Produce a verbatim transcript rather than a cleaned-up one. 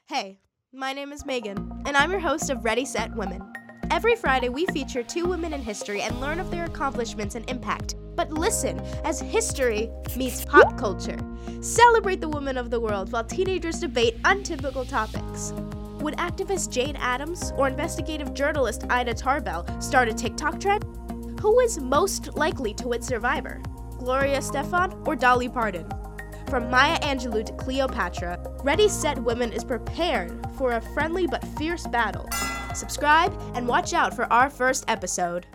Hey, my name is Megan, and I'm your host of Ready, Set, Women. Every Friday, we feature two women in history and learn of their accomplishments and impact. But listen, as history meets pop culture. Celebrate the women of the world while teenagers debate untypical topics. Would activist Jane Addams or investigative journalist Ida Tarbell start a TikTok trend? Who is most likely to win Survivor? Gloria Estefan or Dolly Parton? From Maya Angelou to Cleopatra, Ready, Set, Women is prepared for a friendly but fierce battle. Subscribe and watch out for our first episode.